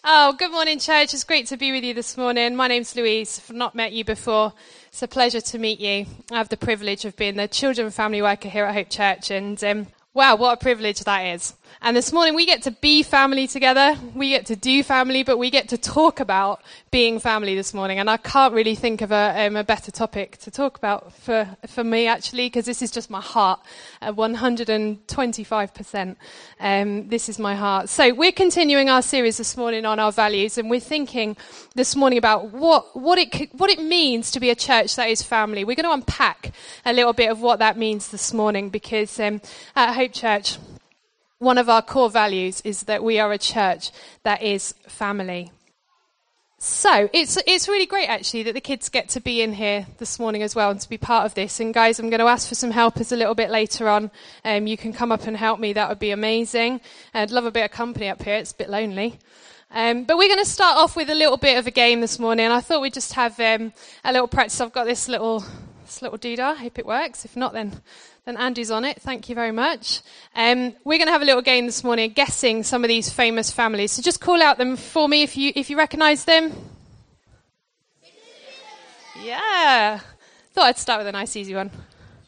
Oh, good morning, church. It's great to be with you this morning. My name's Louise. I've not met you before. It's a pleasure to meet you. I have the privilege of being the children and family worker here at Hope Church, and wow, what a privilege that is. And this morning we get to be family together. We get to do family, but we get to talk about being family this morning. And I can't really think of a better topic to talk about for me, actually, because this is just my heart, 125%. This is my heart. So we're continuing our series this morning on our values, and we're thinking this morning about what it means to be a church that is family. We're going to unpack a little bit of what that means this morning, because at Hope Church, one of our core values is that we are a church that is family. So it's really great, actually, that the kids get to be in here this morning as well and to be part of this. And guys, I'm going to ask for some helpers a little bit later on. You can come up and help me. That would be amazing. I'd love a bit of company up here. It's a bit lonely. But we're going to start off with a little bit of a game this morning. I thought we'd just have a little practice. I've got this little doodah. I hope it works. If not, then Andy's on it. Thank you very much. We're going to have a little game this morning, guessing some of these famous families. So just call out them for me if you recognise them. Yeah. Thought I'd start with a nice, easy one.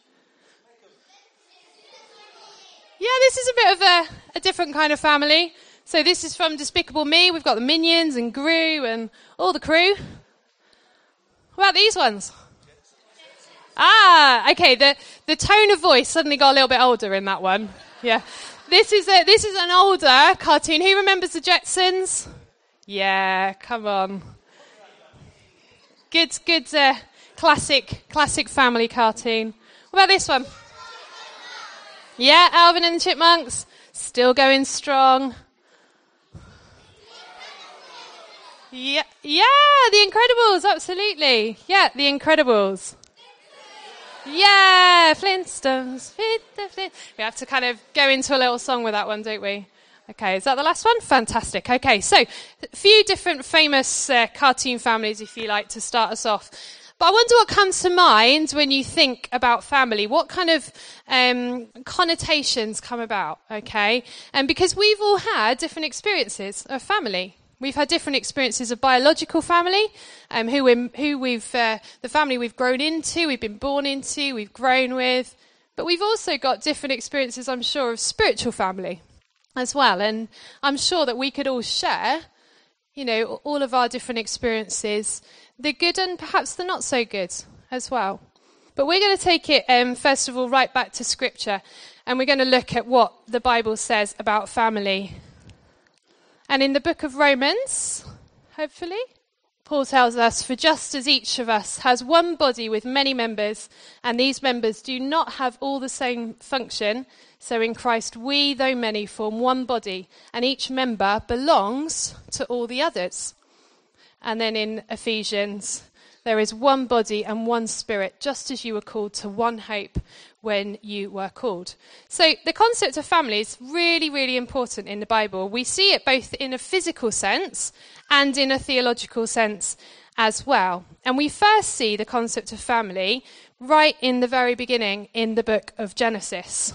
Yeah, this is a bit of a different kind of family. So this is from Despicable Me. We've got the Minions and Gru and all the crew. What about these ones? Ah, okay. The tone of voice suddenly got a little bit older in that one. Yeah, this is an older cartoon. Who remembers the Jetsons? Yeah, come on. Good, classic family cartoon. What about this one? Yeah, Alvin and the Chipmunks, still going strong. Yeah, The Incredibles, absolutely. Yeah, The Incredibles. Yeah, Flintstones. We have to kind of go into a little song with that one, don't we? Okay, is that the last one? Fantastic. Okay, so a few different famous cartoon families, if you like, to start us off. But I wonder what comes to mind when you think about family. What kind of connotations come about, okay? And because we've all had different experiences of family. We've had different experiences of biological family, the family we've grown into, we've been born into, we've grown with. But we've also got different experiences, I'm sure, of spiritual family as well. And I'm sure that we could all share, all of our different experiences, the good and perhaps the not so good as well. But we're going to take it, first of all, right back to Scripture. And we're going to look at what the Bible says about family. And in the book of Romans, hopefully, Paul tells us, "For just as each of us has one body with many members, and these members do not have all the same function, so in Christ we, though many, form one body, and each member belongs to all the others." And then in Ephesians, "There is one body and one spirit, just as you were called to one hope when you were called." So the concept of family is really, really important in the Bible. We see it both in a physical sense and in a theological sense as well. And we first see the concept of family right in the very beginning in the book of Genesis.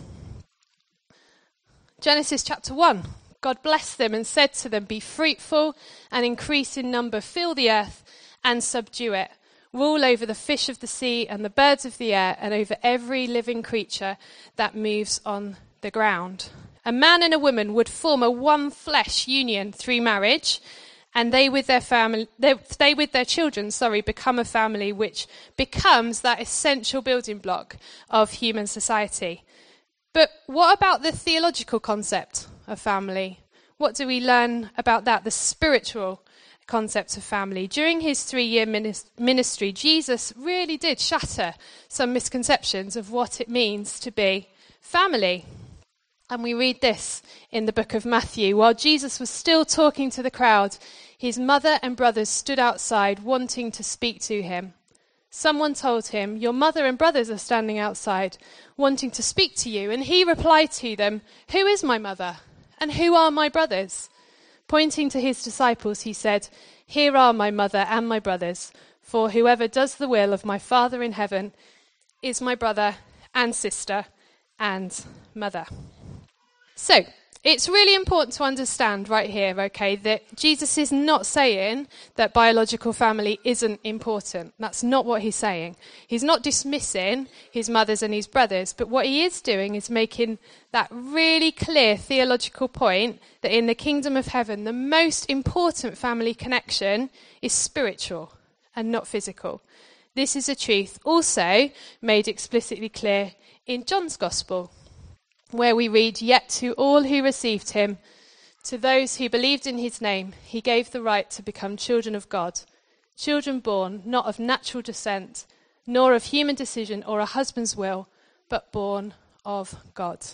Genesis chapter 1. God blessed them and said to them, "Be fruitful and increase in number, fill the earth and subdue it. Rule over the fish of the sea and the birds of the air and over every living creature that moves on the ground." A man and a woman would form a one flesh union through marriage, and they with their children, become a family which becomes that essential building block of human society. But what about the theological concept of family? What do we learn about that, the spiritual concept of family? During his 3-year ministry, Jesus really did shatter some misconceptions of what it means to be family. And we read this in the book of Matthew. While Jesus was still talking to the crowd, his mother and brothers stood outside wanting to speak to him. Someone told him, "Your mother and brothers are standing outside wanting to speak to you." And he replied to them, "Who is my mother? And who are my brothers?" Pointing to his disciples, he said, "Here are my mother and my brothers, for whoever does the will of my Father in heaven is my brother and sister and mother." So, It's really important to understand right here, okay, that Jesus is not saying that biological family isn't important. That's not what he's saying. He's not dismissing his mothers and his brothers, but what he is doing is making that really clear theological point that in the kingdom of heaven, the most important family connection is spiritual and not physical. This is a truth also made explicitly clear in John's Gospel, where we read, "Yet to all who received him, to those who believed in his name, he gave the right to become children of God, children born not of natural descent, nor of human decision or a husband's will, but born of God."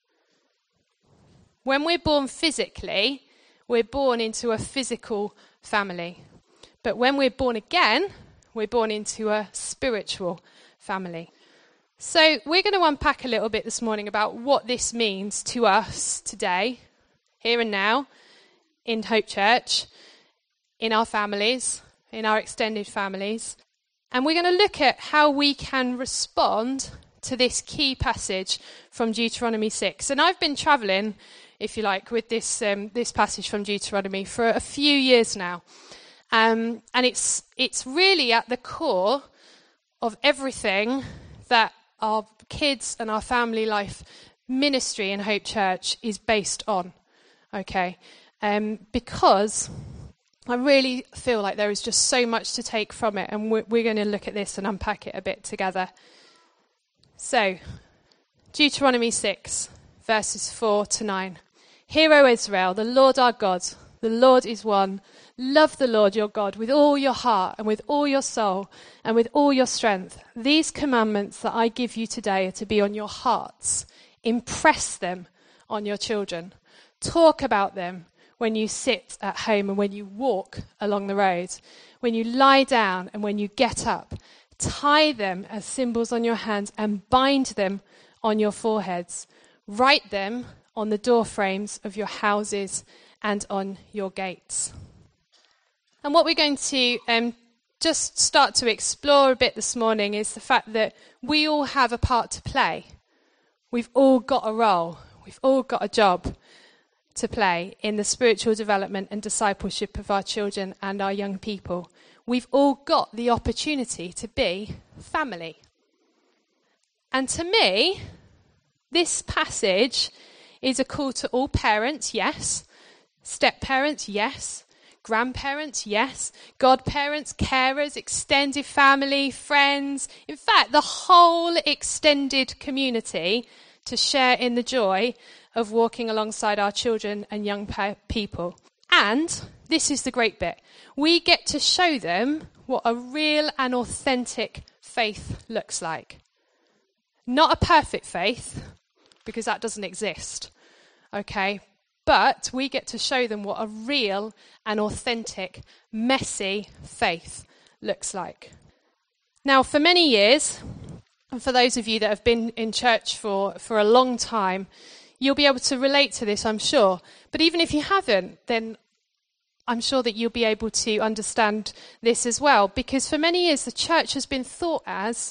When we're born physically, we're born into a physical family. But when we're born again, we're born into a spiritual family. So we're going to unpack a little bit this morning about what this means to us today, here and now, in Hope Church, in our families, in our extended families. And we're going to look at how we can respond to this key passage from Deuteronomy 6. And I've been travelling, if you like, with this passage from Deuteronomy for a few years now. And it's really at the core of everything that our kids and our family life ministry in Hope Church is based on, okay? Because I really feel like there is just so much to take from it, and we're going to look at this and unpack it a bit together. So, Deuteronomy 6, verses 4 to 9. "Hear, O Israel, the Lord our God, the Lord is one. Love the Lord your God with all your heart and with all your soul and with all your strength. These commandments that I give you today are to be on your hearts. Impress them on your children. Talk about them when you sit at home and when you walk along the road, when you lie down and when you get up. Tie them as symbols on your hands and bind them on your foreheads. Write them on the door frames of your houses and on your gates." And what we're going to just start to explore a bit this morning is the fact that we all have a part to play. We've all got a role. We've all got a job to play in the spiritual development and discipleship of our children and our young people. We've all got the opportunity to be family. And to me, this passage is a call to all parents, yes. Step-parents, yes. Grandparents, yes. Godparents, carers, extended family, friends. In fact, the whole extended community to share in the joy of walking alongside our children and young people. And this is the great bit. We get to show them what a real and authentic faith looks like. Not a perfect faith, because that doesn't exist. Okay? But we get to show them what a real and authentic, messy faith looks like. Now, for many years, and for those of you that have been in church for a long time, you'll be able to relate to this, I'm sure. But even if you haven't, then I'm sure that you'll be able to understand this as well. Because for many years, the church has been thought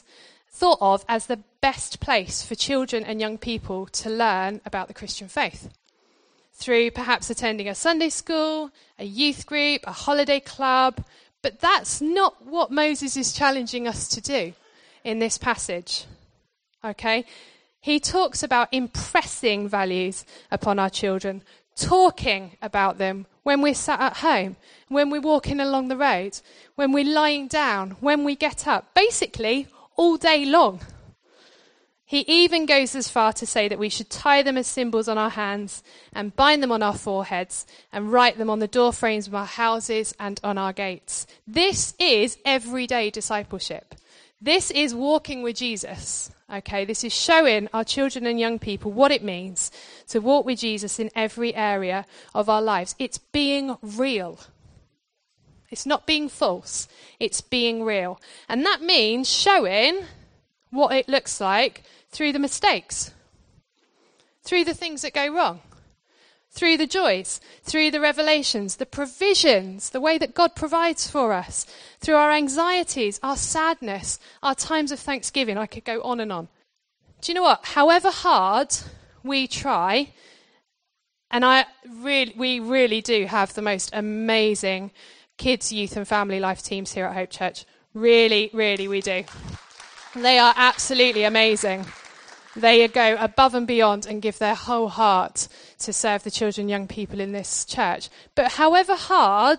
of as the best place for children and young people to learn about the Christian faith. Through perhaps attending a Sunday school, a youth group, a holiday club. But that's not what Moses is challenging us to do in this passage. Okay? He talks about impressing values upon our children, talking about them when we're sat at home, when we're walking along the road, when we're lying down, when we get up, basically all day long. He even goes as far to say that we should tie them as symbols on our hands and bind them on our foreheads and write them on the door frames of our houses and on our gates. This is everyday discipleship. This is walking with Jesus. Okay, this is showing our children and young people what it means to walk with Jesus in every area of our lives. It's being real. It's not being false. It's being real. And that means showing what it looks like through the mistakes, through the things that go wrong, through the joys, through the revelations, the provisions, the way that God provides for us, through our anxieties, our sadness, our times of thanksgiving. I could go on and on. Do you know what? However hard we try, And we really do have the most amazing kids, youth and family life teams here at Hope Church. Really, really we do. They are absolutely amazing. They go above and beyond and give their whole heart to serve the children and young people in this church. But however hard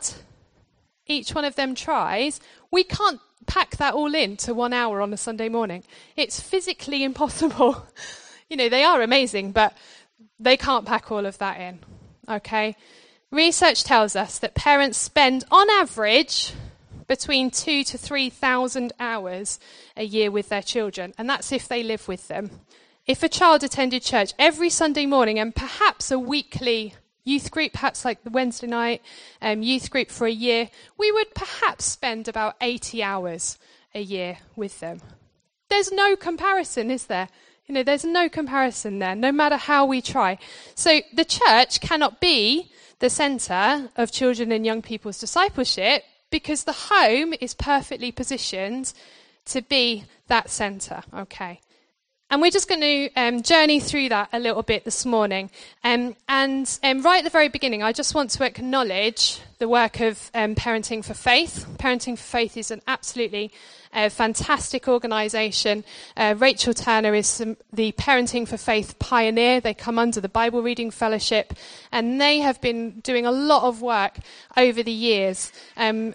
each one of them tries, we can't pack that all into 1 hour on a Sunday morning. It's physically impossible. They are amazing, but they can't pack all of that in, okay? Research tells us that parents spend, on average, between 2,000 to 3,000 hours a year with their children, and that's if they live with them. If a child attended church every Sunday morning and perhaps a weekly youth group, perhaps like the Wednesday night youth group for a year, we would perhaps spend about 80 hours a year with them. There's no comparison, is there? There's no comparison there, no matter how we try. So the church cannot be the centre of children and young people's discipleship because the home is perfectly positioned to be that centre, okay? And we're just going to journey through that a little bit this morning. And right at the very beginning, I just want to acknowledge the work of Parenting for Faith. Parenting for Faith is an absolutely fantastic organisation. Rachel Turner is the Parenting for Faith pioneer. They come under the Bible Reading Fellowship, and they have been doing a lot of work over the years. And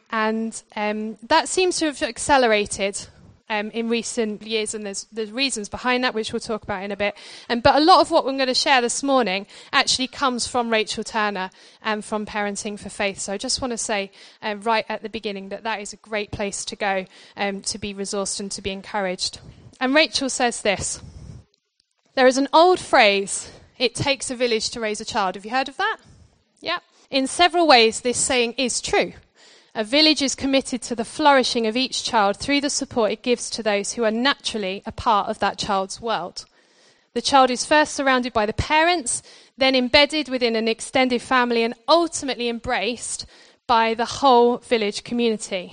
that seems to have accelerated in recent years, and there's reasons behind that, which we'll talk about in a bit. But a lot of what I'm going to share this morning actually comes from Rachel Turner and from Parenting for Faith. So I just want to say right at the beginning that is a great place to go to be resourced and to be encouraged. And Rachel says this: there is an old phrase, "It takes a village to raise a child." Have you heard of that? Yeah. In several ways, this saying is true. A village is committed to the flourishing of each child through the support it gives to those who are naturally a part of that child's world. The child is first surrounded by the parents, then embedded within an extended family, and ultimately embraced by the whole village community.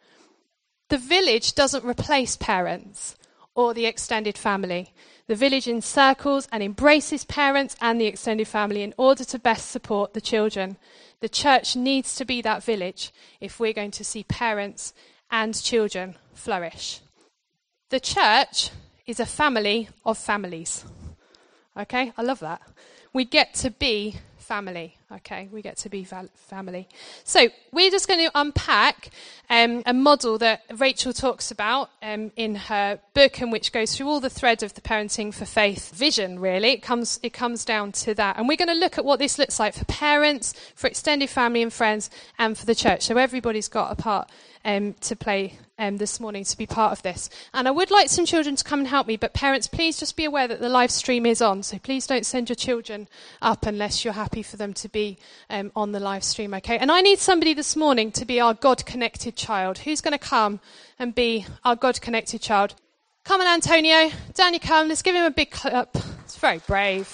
The village doesn't replace parents or the extended family. The village encircles and embraces parents and the extended family in order to best support the children. The church needs to be that village if we're going to see parents and children flourish. The church is a family of families. Okay, I love that. We get to be family. Okay, we get to be family. So we're just going to unpack a model that Rachel talks about in her book, and which goes through all the thread of the Parenting for Faith vision, really. It comes down to that. And we're going to look at what this looks like for parents, for extended family and friends, and for the church. So everybody's got a part to play this morning to be part of this. And I would like some children to come and help me, but parents, please just be aware that the live stream is on. So please don't send your children up unless you're happy for them to be on the live stream, okay? And I need somebody this morning to be our God-connected child. Who's going to come and be our God-connected child? Come on, Antonio. Down you come. Let's give him a big clap. It's very brave.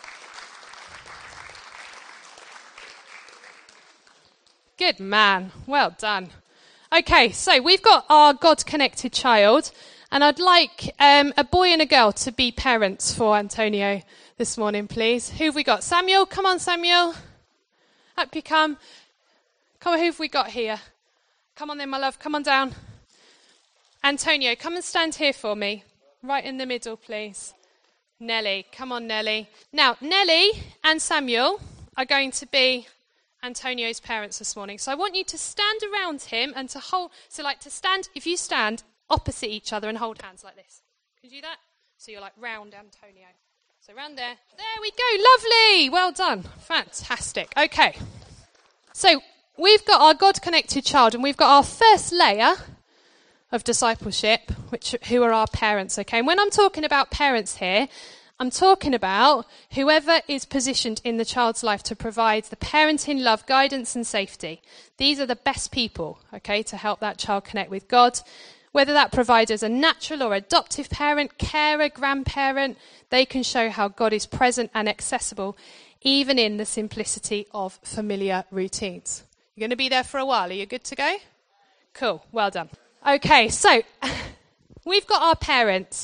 Good man. Well done. Okay, so we've got our God-connected child, and I'd like a boy and a girl to be parents for Antonio this morning, please. Who have we got? Samuel? Come on, Samuel. Up you come. Come on, who have we got here? Come on then, my love. Come on down. Antonio, come and stand here for me. Right in the middle, please. Nellie. Come on, Nellie. Now, Nellie and Samuel are going to be Antonio's parents this morning. So I want you to stand around him and to hold, if you stand opposite each other and hold hands like this. Can you do that? So you're like round Antonio. So round there. There we go. Lovely. Well done. Fantastic. Okay. So we've got our God-connected child, and we've got our first layer of discipleship, who are our parents, okay? And when I'm talking about parents here, I'm talking about whoever is positioned in the child's life to provide the parenting, love, guidance and safety. These are the best people, okay, to help that child connect with God. Whether that provider is a natural or adoptive parent, carer, grandparent, they can show how God is present and accessible, even in the simplicity of familiar routines. You're going to be there for a while. Are you good to go? Cool. Well done. Okay, so we've got our parents.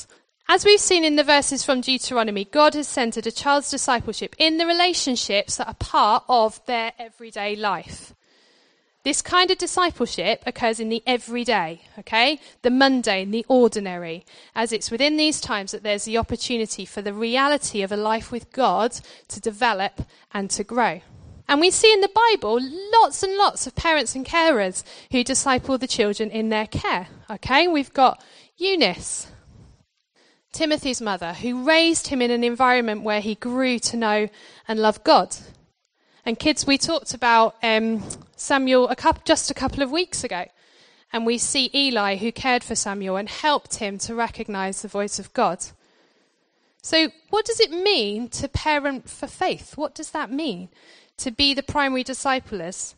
As we've seen in the verses from Deuteronomy, God has centered a child's discipleship in the relationships that are part of their everyday life. This kind of discipleship occurs in the everyday, okay? The mundane, the ordinary, as it's within these times that there's the opportunity for the reality of a life with God to develop and to grow. And we see in the Bible lots and lots of parents and carers who disciple the children in their care, okay? We've got Eunice, Timothy's mother, who raised him in an environment where he grew to know and love God. And kids, we talked about Samuel just a couple of weeks ago. And we see Eli, who cared for Samuel and helped him to recognize the voice of God. So what does it mean to parent for faith? What does that mean? To be the primary disciplers?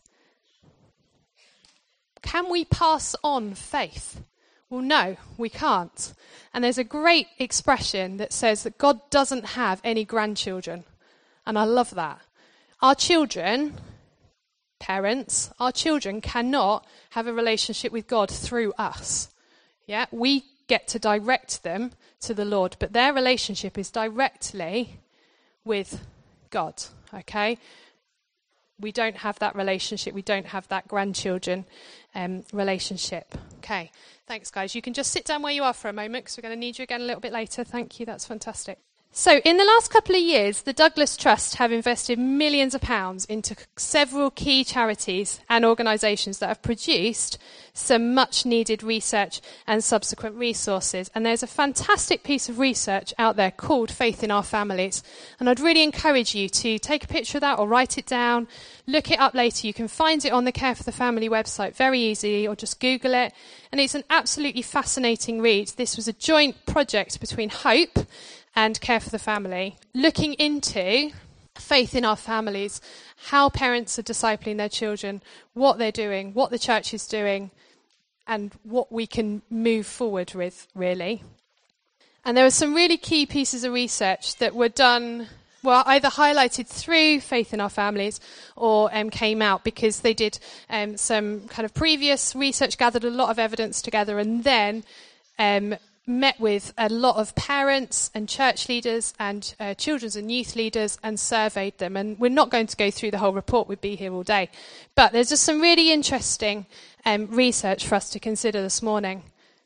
Can we pass on faith? Well, no, we can't. And there's a great expression that says that God doesn't have any grandchildren. And I love that. Our children, parents, our children cannot have a relationship with God through us. Yeah, we get to direct them to the Lord, but their relationship is directly with God, okay? We don't have that relationship. We don't have that grandchildren relationship. Okay, thanks, guys. You can just sit down where you are for a moment because we're going to need you again a little bit later. Thank you. That's fantastic. So in the last couple of years, the Douglas Trust have invested millions of pounds into several key charities and organisations that have produced some much needed research and subsequent resources. And there's a fantastic piece of research out there called Faith in Our Families. And I'd really encourage you to take a picture of that or write it down, look it up later. You can find it on the Care for the Family website very easily, or just Google it. And it's an absolutely fascinating read. This was a joint project between Hope and Care for the Family, looking into faith in our families, how parents are discipling their children, what they're doing, what the church is doing, and what we can move forward with, really. And there were some really key pieces of research that were done, well, either highlighted through Faith in Our Families or came out because they did some kind of previous research, gathered a lot of evidence together, and then met with a lot of parents and church leaders and children's and youth leaders and surveyed them. And we're not going to go through the whole report, we'd be here all day. But there's just some really interesting research for us to consider this morning.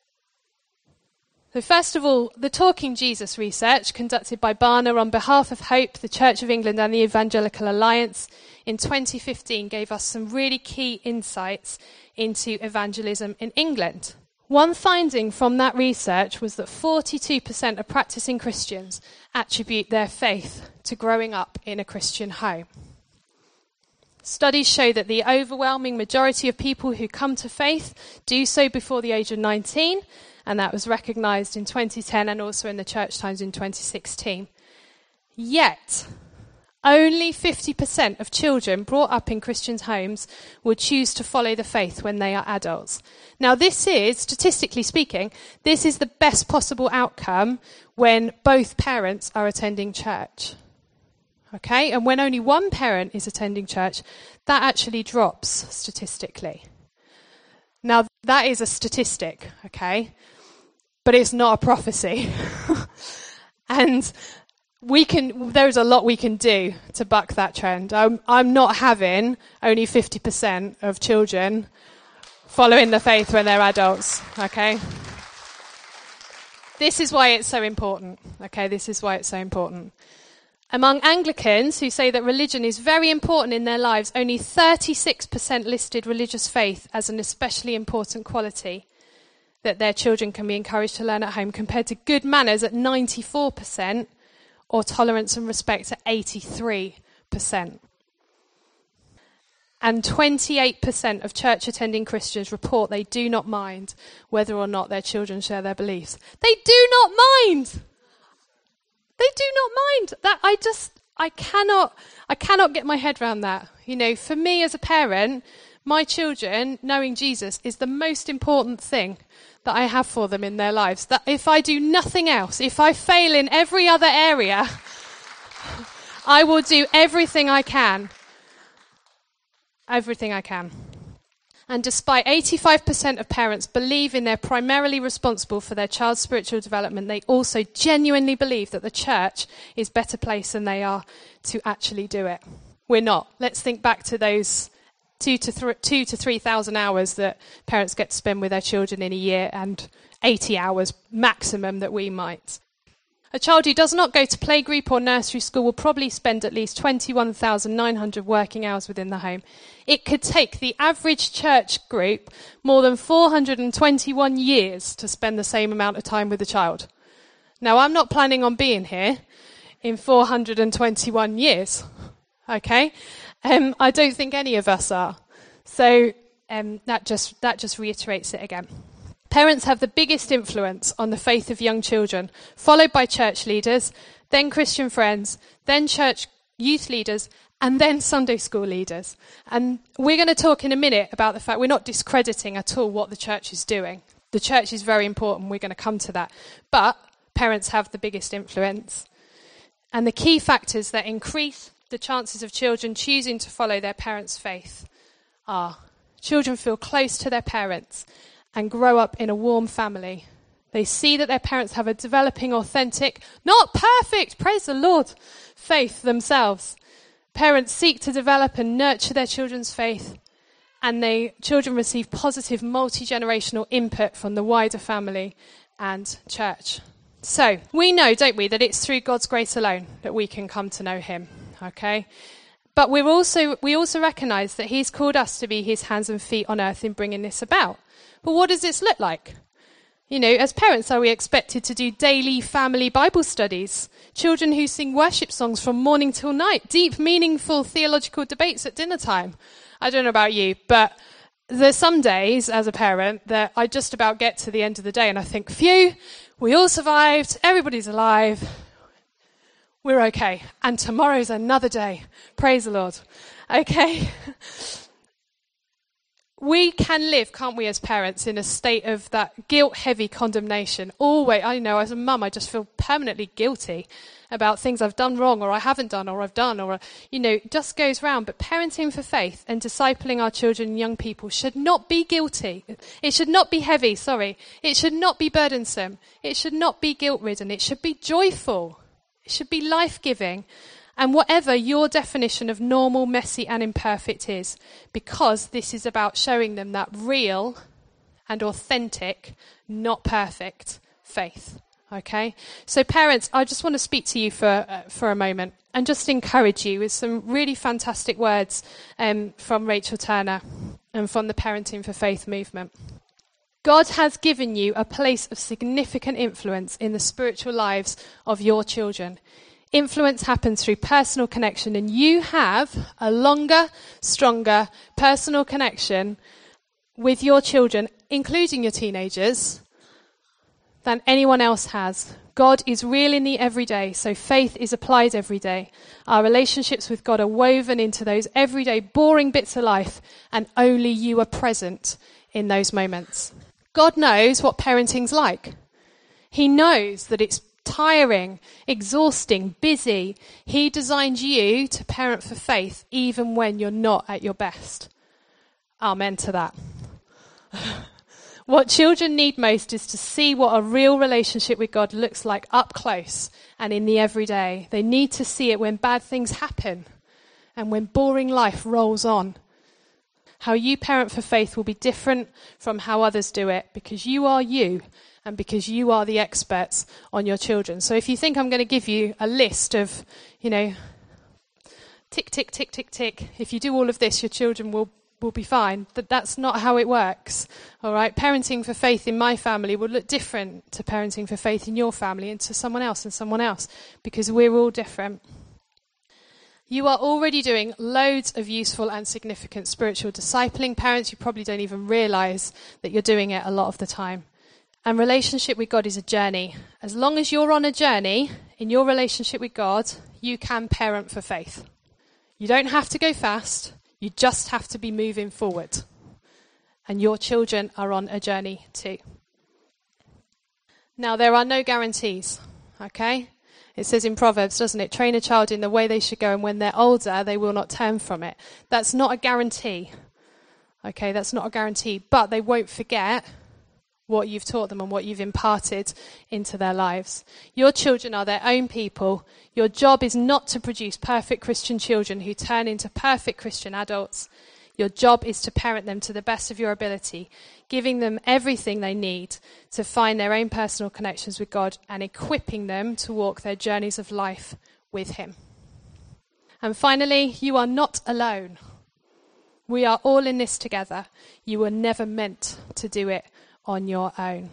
So first of all, the Talking Jesus research conducted by Barna on behalf of Hope, the Church of England and the Evangelical Alliance in 2015 gave us some really key insights into evangelism in England. One finding from that research was that 42% of practicing Christians attribute their faith to growing up in a Christian home. Studies show that the overwhelming majority of people who come to faith do so before the age of 19, and that was recognised in 2010 and also in the Church Times in 2016. Yet, only 50% of children brought up in Christian homes would choose to follow the faith when they are adults. Now this is, statistically speaking, this is the best possible outcome when both parents are attending church. Okay, and when only one parent is attending church, that actually drops statistically. Now that is a statistic, okay, but it's not a prophecy. And there's a lot we can do to buck that trend. I'm not having only 50% of children following the faith when they're adults, okay? This is why it's so important, okay? This is why it's so important. Among Anglicans who say that religion is very important in their lives, only 36% listed religious faith as an especially important quality that their children can be encouraged to learn at home, compared to good manners at 94%, or tolerance and respect at 83%. And 28% of church-attending Christians report they do not mind whether or not their children share their beliefs. They do not mind! They do not mind! That I cannot get my head around that. You know, for me as a parent, my children knowing Jesus is the most important thing that I have for them in their lives. That if I do nothing else, if I fail in every other area, I will do everything I can. Everything I can. And despite 85% of parents believing they're primarily responsible for their child's spiritual development, they also genuinely believe that the church is better placed than they are to actually do it. We're not. Let's think back to those 2,000 to 3,000 hours that parents get to spend with their children in a year, and 80 hours maximum that we might. A child who does not go to playgroup or nursery school will probably spend at least 21,900 working hours within the home. It could take the average church group more than 421 years to spend the same amount of time with a child. Now, I'm not planning on being here in 421 years, okay? I don't think any of us are. So that just reiterates it again. Parents have the biggest influence on the faith of young children, followed by church leaders, then Christian friends, then church youth leaders, and then Sunday school leaders. And we're going to talk in a minute about the fact we're not discrediting at all what the church is doing. The church is very important. We're going to come to that. But parents have the biggest influence. And the key factors that increase the chances of children choosing to follow their parents' faith are: children feel close to their parents and grow up in a warm family. They see that their parents have a developing, authentic, not perfect, praise the Lord, faith themselves. Parents seek to develop and nurture their children's faith, and children receive positive multi-generational input from the wider family and church. So we know, don't we, that it's through God's grace alone that we can come to know him, okay? But we also recognise that he's called us to be his hands and feet on earth in bringing this about. But what does this look like? You know, as parents, are we expected to do daily family Bible studies? Children who sing worship songs from morning till night? Deep, meaningful theological debates at dinner time? I don't know about you, but there's some days as a parent that I just about get to the end of the day and I think, phew, we all survived, everybody's alive, we're okay. And tomorrow's another day. Praise the Lord. Okay. We can live, can't we, as parents, in a state of that guilt-heavy condemnation. Always, I know, as a mum, I just feel permanently guilty about things I've done wrong, or I haven't done, or I've done, or, you know, it just goes round. But parenting for faith and discipling our children and young people should not be guilty. It should not be heavy, It should not be burdensome. It should not be guilt-ridden. It should be joyful. It should be life-giving. And whatever your definition of normal, messy and imperfect is, because this is about showing them that real and authentic, not perfect faith. Okay? So parents, I just want to speak to you for a moment and just encourage you with some really fantastic words from Rachel Turner and from the Parenting for Faith movement. God has given you a place of significant influence in the spiritual lives of your children. Influence happens through personal connection, and you have a longer, stronger personal connection with your children, including your teenagers, than anyone else has. God is real in the everyday, so faith is applied every day. Our relationships with God are woven into those everyday boring bits of life, and only you are present in those moments. God knows what parenting's like. He knows that it's tiring, exhausting, busy. He designed you to parent for faith even when you're not at your best. Amen to that. What children need most is to see what a real relationship with God looks like up close and in the everyday. They need to see it when bad things happen and when boring life rolls on. How you parent for faith will be different from how others do it, because you are you and because you are the experts on your children. So if you think I'm going to give you a list of, tick, tick, tick, tick, tick, if you do all of this, your children will be fine. That's not how it works. All right. Parenting for faith in my family will look different to parenting for faith in your family and to someone else, because we're all different. You are already doing loads of useful and significant spiritual discipling. Parents, you probably don't even realize that you're doing it a lot of the time. And relationship with God is a journey. As long as you're on a journey in your relationship with God, you can parent for faith. You don't have to go fast. You just have to be moving forward. And your children are on a journey too. Now, there are no guarantees, okay? It says in Proverbs, doesn't it? Train a child in the way they should go, and when they're older, they will not turn from it. That's not a guarantee, Okay, that's not a guarantee, but they won't forget what you've taught them and what you've imparted into their lives. Your children are their own people. Your job is not to produce perfect Christian children who turn into perfect Christian adults. Your job is to parent them to the best of your ability, giving them everything they need to find their own personal connections with God and equipping them to walk their journeys of life with Him. And finally, you are not alone. We are all in this together. You were never meant to do it on your own.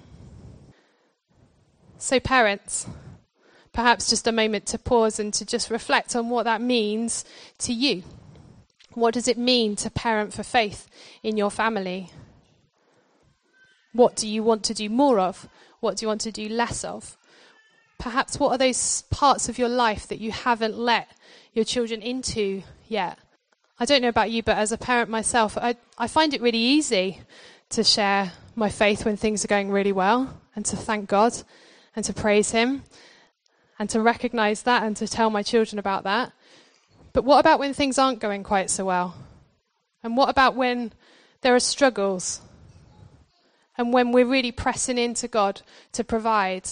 So parents, perhaps just a moment to pause and to just reflect on what that means to you. What does it mean to parent for faith in your family? What do you want to do more of? What do you want to do less of? Perhaps what are those parts of your life that you haven't let your children into yet? I don't know about you, but as a parent myself, I find it really easy to share my faith when things are going really well, and to thank God and to praise Him and to recognize that and to tell my children about that. But what about when things aren't going quite so well? And what about when there are struggles? And when we're really pressing into God to provide?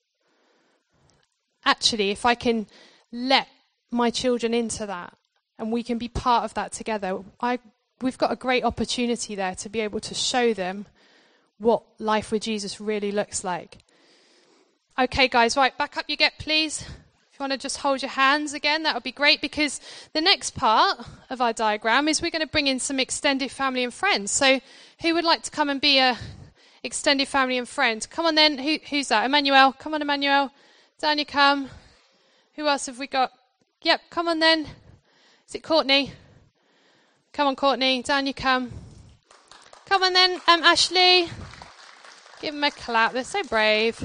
Actually, if I can let my children into that and we can be part of that together, we've got a great opportunity there to be able to show them what life with Jesus really looks like. Okay, guys, right, back up you get, please. If you want to just hold your hands again, that would be great, because the next part of our diagram is we're going to bring in some extended family and friends. So who would like to come and be a extended family and friend? Come on then. Who's that? Emmanuel. Come on, Emmanuel. Down you come. Who else have we got? Yep, come on then. Is it Courtney? Come on, Courtney. Down you come. Come on then, Ashley. Give them a clap. They're so brave.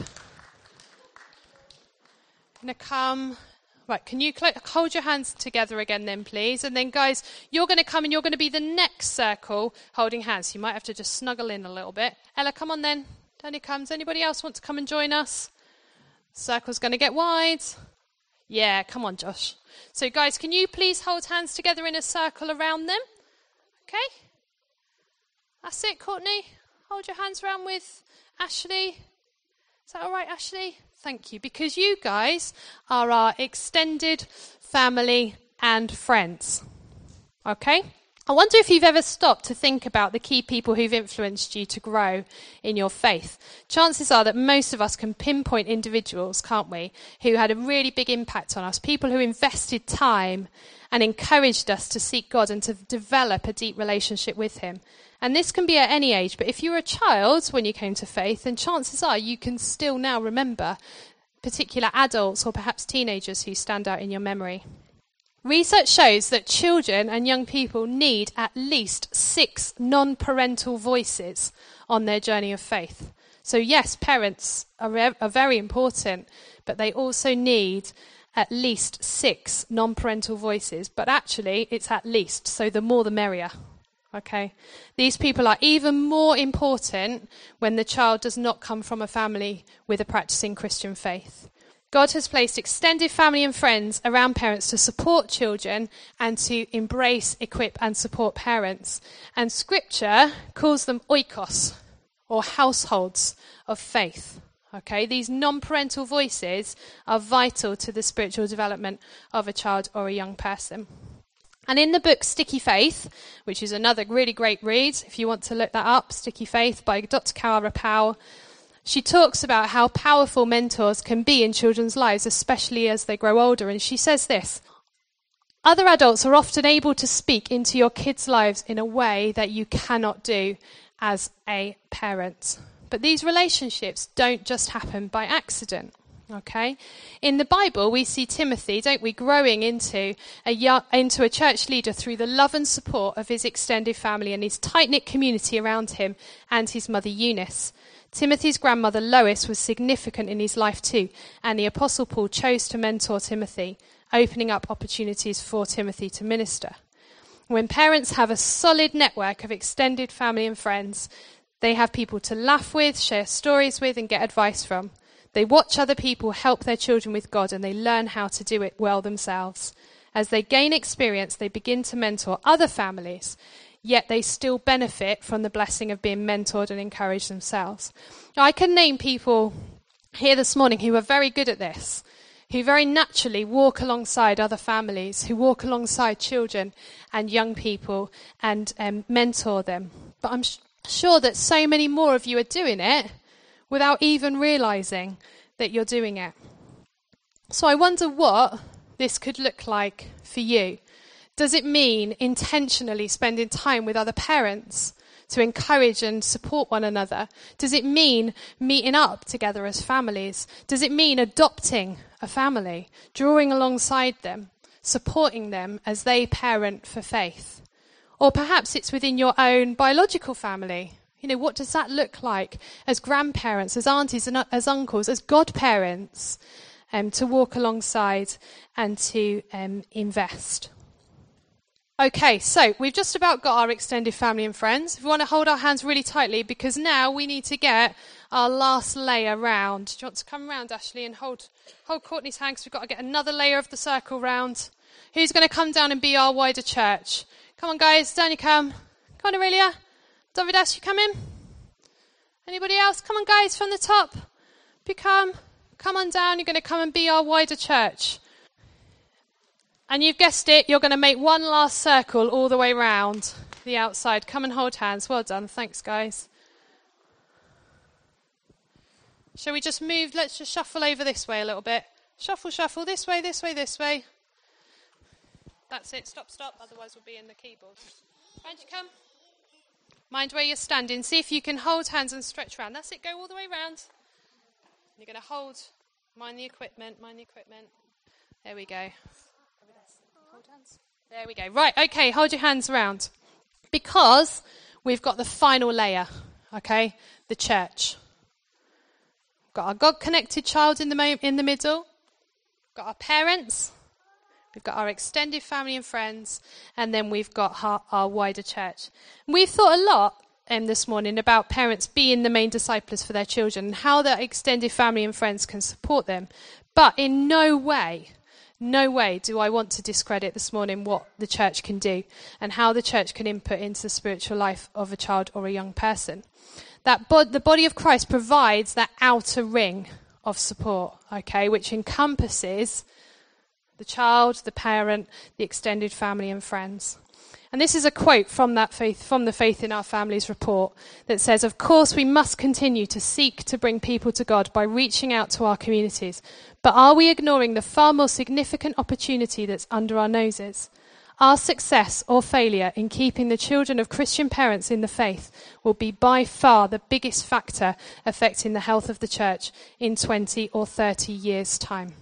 Gonna come. Right, can you hold your hands together again then, please? And then, guys, you're going to come and you're going to be the next circle holding hands. You might have to just snuggle in a little bit. Ella, come on then. Down you come. Does anybody else want to come and join us? Circle's going to get wide. Yeah, come on, Josh. So, guys, can you please hold hands together in a circle around them? Okay? That's it, Courtney. Hold your hands around with Ashley. Is that all right, Ashley? Thank you. Because you guys are our extended family and friends. Okay? I wonder if you've ever stopped to think about the key people who've influenced you to grow in your faith. Chances are that most of us can pinpoint individuals, can't we, who had a really big impact on us, people who invested time and encouraged us to seek God and to develop a deep relationship with Him. And this can be at any age, but if you were a child when you came to faith, then chances are you can still now remember particular adults or perhaps teenagers who stand out in your memory. Research shows that children and young people need at least 6 non-parental voices on their journey of faith. So yes, parents are very important, but they also need at least 6 non-parental voices. But actually, it's at least, so the more the merrier. Okay? These people are even more important when the child does not come from a family with a practicing Christian faith. God has placed extended family and friends around parents to support children and to embrace, equip and support parents. And Scripture calls them oikos, or households of faith. Okay, these non-parental voices are vital to the spiritual development of a child or a young person. And in the book Sticky Faith, which is another really great read, if you want to look that up, Sticky Faith by Dr. Kara Powell, she talks about how powerful mentors can be in children's lives, especially as they grow older. And she says this: other adults are often able to speak into your kids' lives in a way that you cannot do as a parent. But these relationships don't just happen by accident. Okay, in the Bible we see Timothy, don't we, growing into a church leader through the love and support of his extended family and his tight-knit community around him and his mother Eunice. Timothy's grandmother Lois was significant in his life too, and the Apostle Paul chose to mentor Timothy, opening up opportunities for Timothy to minister. When parents have a solid network of extended family and friends, they have people to laugh with, share stories with, and get advice from. They watch other people help their children with God, and they learn how to do it well themselves. As they gain experience, they begin to mentor other families. yet they still benefit from the blessing of being mentored and encouraged themselves. Now, I can name people here this morning who are very good at this, who very naturally walk alongside other families, who walk alongside children and young people and mentor them. But I'm sure that so many more of you are doing it without even realizing that you're doing it. So I wonder what this could look like for you. Does it mean intentionally spending time with other parents to encourage and support one another? Does it mean meeting up together as families? Does it mean adopting a family, drawing alongside them, supporting them as they parent for faith? Or perhaps it's within your own biological family. You know, what does that look like as grandparents, as aunties, and as uncles, as godparents, to walk alongside and to invest? Okay, so we've just about got our extended family and friends. We want to hold our hands really tightly because now we need to get our last layer round. Do you want to come round, Ashley, and hold Courtney's hand because we've got to get another layer of the circle round. Who's going to come down and be our wider church? Come on, guys, down you come. Come on, Aurelia. David, you come in. Anybody else? Come on, guys, from the top. Come on down. You're going to come and be our wider church. And you've guessed it, you're going to make one last circle all the way round the outside. Come and hold hands. Well done. Thanks, guys. Shall we just move? Let's just shuffle over this way a little bit. Shuffle, shuffle. This way, this way, this way. That's it. Stop, stop. Otherwise we'll be in the keyboard. Round you come. Mind where you're standing. See if you can hold hands and stretch around. That's it. Go all the way round. You're going to hold. Mind the equipment. Mind the equipment. There we go. Hold hands. There we go. Right. Okay. Hold your hands around. Because we've got the final layer. Okay. The church. Got our God-connected child in the middle. Got our parents. We've got our extended family and friends, and then we've got our wider church. We've thought a lot this morning about parents being the main disciples for their children and how their extended family and friends can support them. But in no way do I want to discredit this morning what the church can do and how the church can input into the spiritual life of a child or a young person. The body of Christ provides that outer ring of support, okay, which encompasses the child, the parent, the extended family and friends. And this is a quote from the Faith in Our Families report that says, "Of course, we must continue to seek to bring people to God by reaching out to our communities. But are we ignoring the far more significant opportunity that's under our noses? Our success or failure in keeping the children of Christian parents in the faith will be by far the biggest factor affecting the health of the church in 20 or 30 years' time."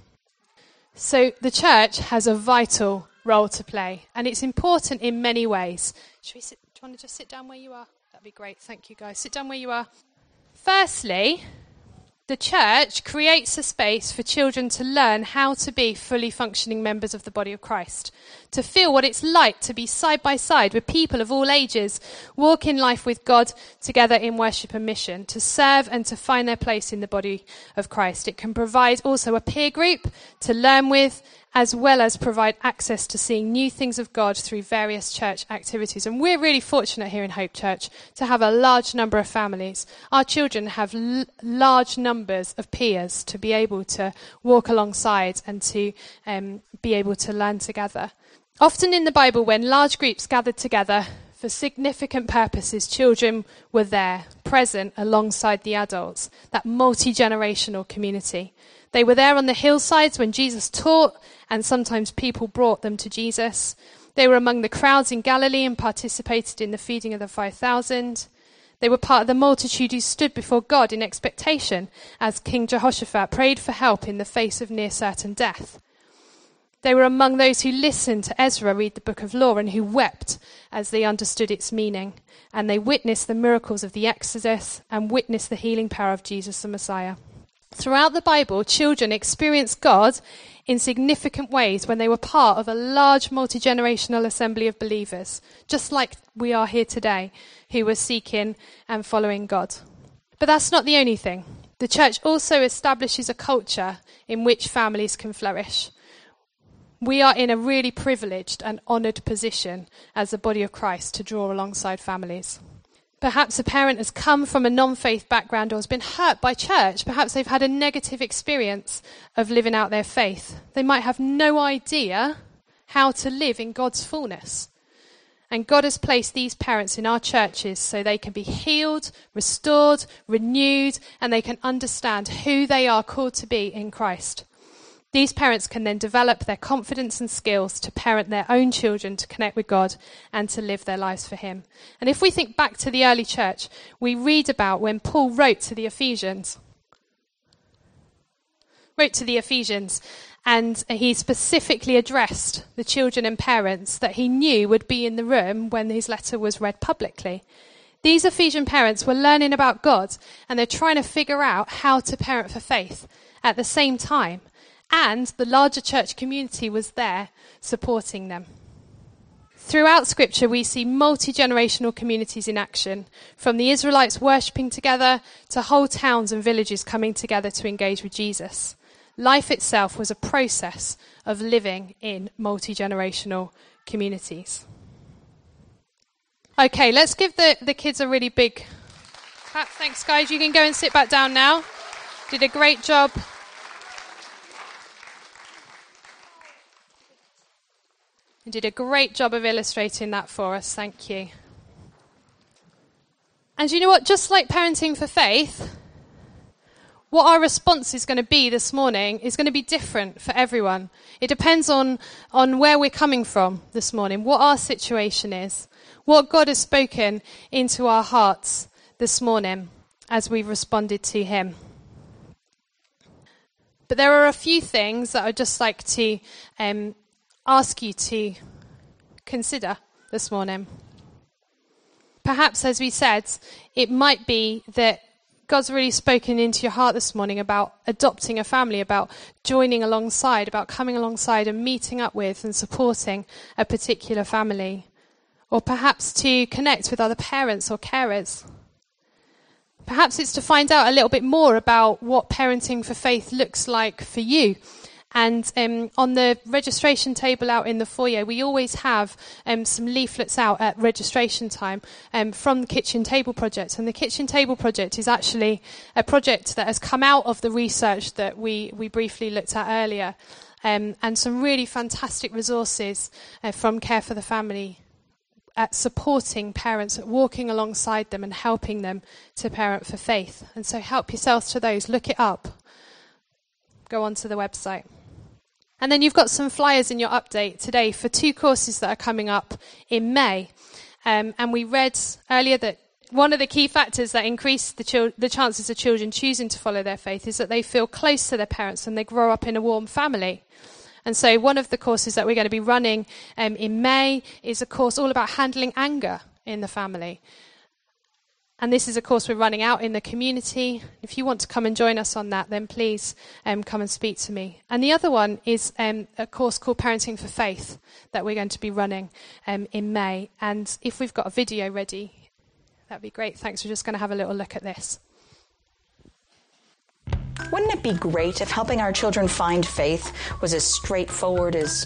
So the church has a vital role to play, and it's important in many ways. Do you want to just sit down where you are? That'd be great. Thank you, guys. Sit down where you are. Firstly, the church creates a space for children to learn how to be fully functioning members of the body of Christ, to feel what it's like to be side by side with people of all ages, walk in life with God together in worship and mission, to serve and to find their place in the body of Christ. It can provide also a peer group to learn with, as well as provide access to seeing new things of God through various church activities. And we're really fortunate here in Hope Church to have a large number of families. Our children have large numbers of peers to be able to walk alongside and to be able to learn together. Often in the Bible, when large groups gathered together for significant purposes, children were there, present alongside the adults, that multi-generational community. They were there on the hillsides when Jesus taught, and sometimes people brought them to Jesus. They were among the crowds in Galilee and participated in the feeding of the 5,000. They were part of the multitude who stood before God in expectation as King Jehoshaphat prayed for help in the face of near certain death. They were among those who listened to Ezra read the book of law and who wept as they understood its meaning. And they witnessed the miracles of the Exodus and witnessed the healing power of Jesus the Messiah. Throughout the Bible, children experienced God in significant ways when they were part of a large multi-generational assembly of believers, just like we are here today, who were seeking and following God. But that's not the only thing. The church also establishes a culture in which families can flourish. We are in a really privileged and honoured position as the body of Christ to draw alongside families. Perhaps a parent has come from a non-faith background or has been hurt by church. Perhaps they've had a negative experience of living out their faith. They might have no idea how to live in God's fullness. And God has placed these parents in our churches so they can be healed, restored, renewed, and they can understand who they are called to be in Christ. These parents can then develop their confidence and skills to parent their own children to connect with God and to live their lives for him. And if we think back to the early church, we read about when Paul wrote to the Ephesians, and he specifically addressed the children and parents that he knew would be in the room when his letter was read publicly. These Ephesian parents were learning about God, and they're trying to figure out how to parent for faith at the same time. And the larger church community was there supporting them. Throughout Scripture, we see multi-generational communities in action, from the Israelites worshipping together to whole towns and villages coming together to engage with Jesus. Life itself was a process of living in multi-generational communities. Okay, let's give the kids a really big clap. Thanks, guys. You can go and sit back down now. Did a great job. You did a great job of illustrating that for us. Thank you. And you know what? Just like parenting for faith, what our response is going to be this morning is going to be different for everyone. It depends on where we're coming from this morning, what our situation is, what God has spoken into our hearts this morning as we've responded to him. But there are a few things that I'd just like to ask you to consider this morning. Perhaps, as we said, it might be that God's really spoken into your heart this morning about adopting a family, about joining alongside, about coming alongside and meeting up with and supporting a particular family. Or perhaps to connect with other parents or carers. Perhaps it's to find out a little bit more about what parenting for faith looks like for you. And on the registration table out in the foyer, we always have some leaflets out at registration time from the Kitchen Table Project. And the Kitchen Table Project is actually a project that has come out of the research that we briefly looked at earlier. And some really fantastic resources from Care for the Family at supporting parents, at walking alongside them and helping them to parent for faith. And so help yourselves to those. Look it up. Go onto the website. And then you've got some flyers in your update today for 2 courses that are coming up in May. And we read earlier that one of the key factors that increase the chances of children choosing to follow their faith is that they feel close to their parents and they grow up in a warm family. And so one of the courses that we're going to be running in May is a course all about handling anger in the family. And this is a course we're running out in the community. If you want to come and join us on that, then please come and speak to me. And the other one is a course called Parenting for Faith that we're going to be running in May. And if we've got a video ready, that'd be great. Thanks. We're just going to have a little look at this. Wouldn't it be great if helping our children find faith was as straightforward as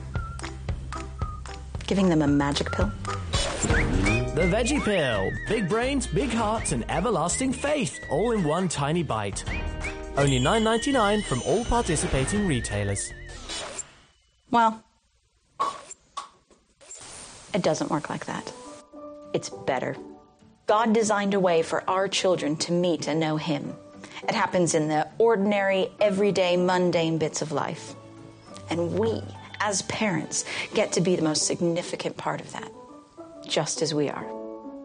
giving them a magic pill? The Veggie Pill. Big brains, big hearts, and everlasting faith, all in one tiny bite. Only $9.99 from all participating retailers. Well, it doesn't work like that. It's better. God designed a way for our children to meet and know Him. It happens in the ordinary, everyday, mundane bits of life. And we, as parents, get to be the most significant part of that. Just as we are.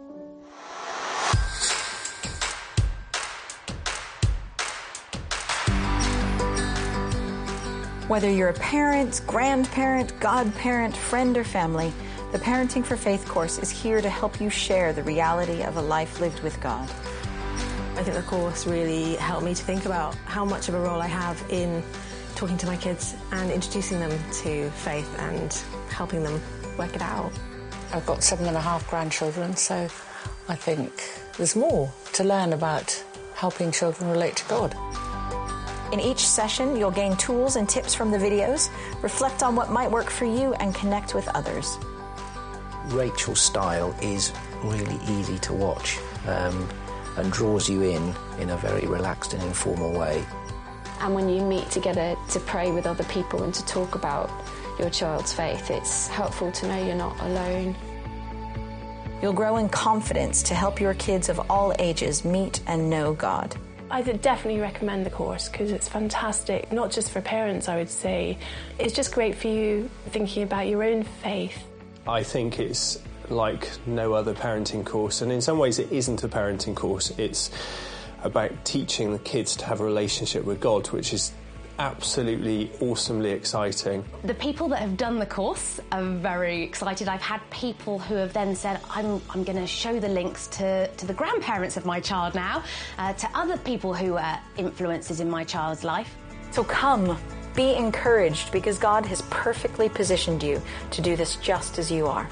Whether you're a parent, grandparent, godparent, friend, or family, the Parenting for Faith course is here to help you share the reality of a life lived with God. I think the course really helped me to think about how much of a role I have in talking to my kids and introducing them to faith and helping them work it out. I've got 7.5 grandchildren, so I think there's more to learn about helping children relate to God. In each session, you'll gain tools and tips from the videos, reflect on what might work for you, and connect with others. Rachel's style is really easy to watch and draws you in a very relaxed and informal way. And when you meet together to pray with other people and to talk about your child's faith, it's helpful to know you're not alone. You'll grow in confidence to help your kids of all ages meet and know God. I would definitely recommend the course because it's fantastic, not just for parents, I would say. It's just great for you thinking about your own faith. I think it's like no other parenting course, and in some ways it isn't a parenting course. It's about teaching the kids to have a relationship with God, which is absolutely awesomely exciting. The people that have done the course are very excited. I've had people who have then said, I'm going to show the links to the grandparents of my child now, to other people who are influences in my child's life. So come, be encouraged, because God has perfectly positioned you to do this just as you are.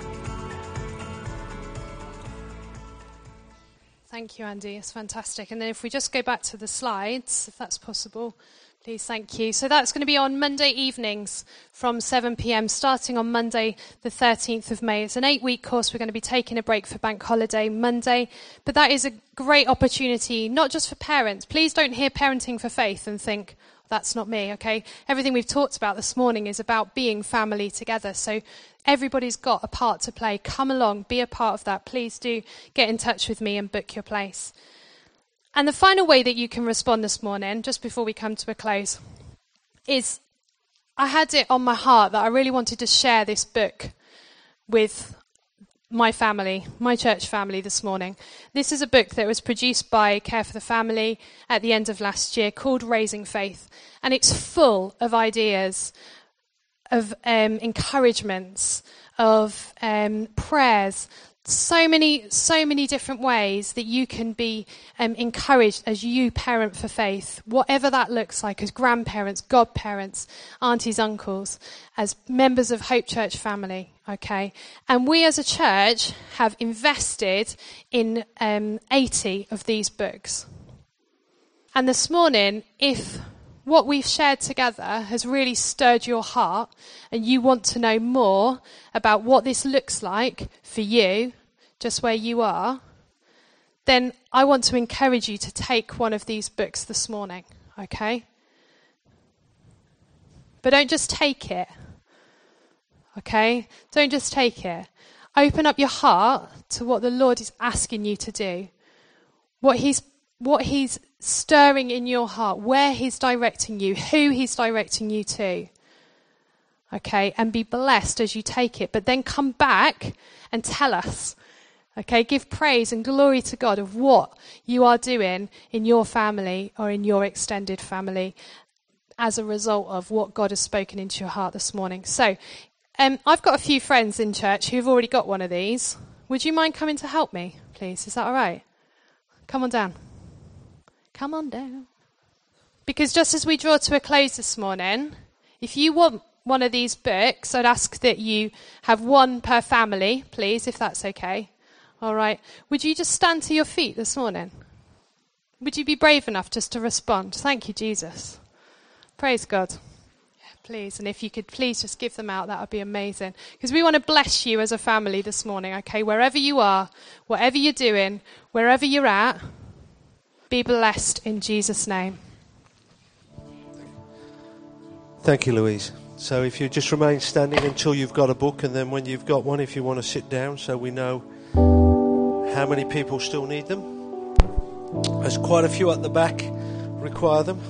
Thank you, Andy. It's fantastic. And then if we just go back to the slides, if that's possible, please, thank you. So that's going to be on Monday evenings from 7 p.m, starting on Monday, the 13th of May. It's an 8-week course. We're going to be taking a break for Bank Holiday Monday. But that is a great opportunity, not just for parents. Please don't hear Parenting for Faith and think, that's not me, okay? Everything we've talked about this morning is about being family together. So everybody's got a part to play. Come along, be a part of that. Please do get in touch with me and book your place. And the final way that you can respond this morning, just before we come to a close, is I had it on my heart that I really wanted to share this book with my family, my church family this morning. This is a book that was produced by Care for the Family at the end of last year called Raising Faith. And it's full of ideas, of encouragements, of prayers, so many different ways that you can be encouraged as you parent for faith, whatever that looks like, as grandparents, godparents, aunties, uncles, as members of Hope Church family, okay? And we as a church have invested in 80 of these books. And this morning, if what we've shared together has really stirred your heart and you want to know more about what this looks like for you, just where you are, then I want to encourage you to take one of these books this morning, okay? But don't just take it, okay? Don't just take it. Open up your heart to what the Lord is asking you to do, what he's stirring in your heart, where he's directing you, who he's directing you to. Okay, and be blessed as you take it. But then come back and tell us. Okay, give praise and glory to God of what you are doing in your family or in your extended family as a result of what God has spoken into your heart this morning. So, I've got a few friends in church who've already got one of these. Would you mind coming to help me, please? Is that all right? Come on down. Come on down. Because just as we draw to a close this morning, if you want one of these books, I'd ask that you have one per family, please, if that's okay. All right. Would you just stand to your feet this morning? Would you be brave enough just to respond? Thank you, Jesus. Praise God. Yeah, please. And if you could please just give them out, that would be amazing. Because we want to bless you as a family this morning, okay? Wherever you are, whatever you're doing, wherever you're at, be blessed in Jesus' name. Thank you, Louise. So if you just remain standing until you've got a book, and then when you've got one, if you want to sit down so we know how many people still need them. There's quite a few at the back require them.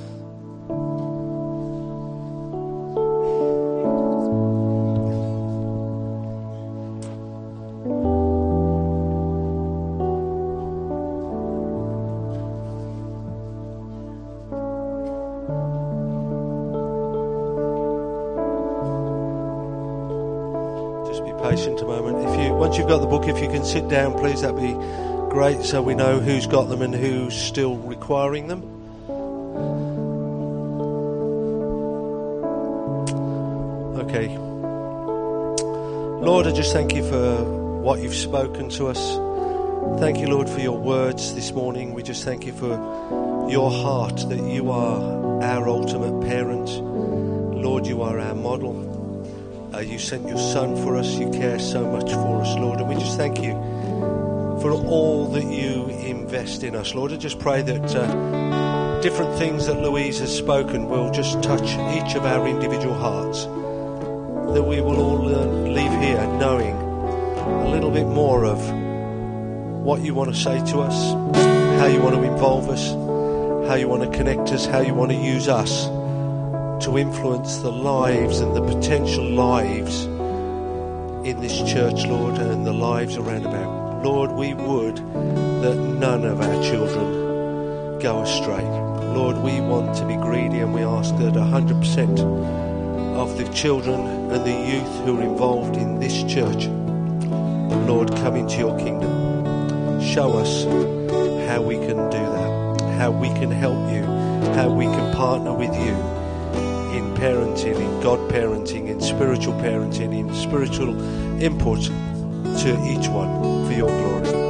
Patient a moment. Once you've got the book, if you can sit down, please, that'd be great, so we know who's got them and who's still requiring them. Okay. Lord, I just thank you for what you've spoken to us. Thank you, Lord, for your words this morning. We just thank you for your heart, that you are our ultimate parent. Lord, you are our model. You sent your son for us. You care so much for us, Lord. And we just thank you for all that you invest in us, Lord. I just pray that different things that Louise has spoken will just touch each of our individual hearts. That we will all leave here knowing a little bit more of what you want to say to us, how you want to involve us, how you want to connect us, how you want to use us to influence the lives and the potential lives in this church, Lord, and the lives around about. Lord, we would that none of our children go astray. Lord, we want to be greedy, and we ask that 100% of the children and the youth who are involved in this church, Lord, come into your kingdom. Show us how we can do that, how we can help you, how we can partner with you in parenting, in God parenting, in spiritual parenting, in spiritual input to each one for your glory.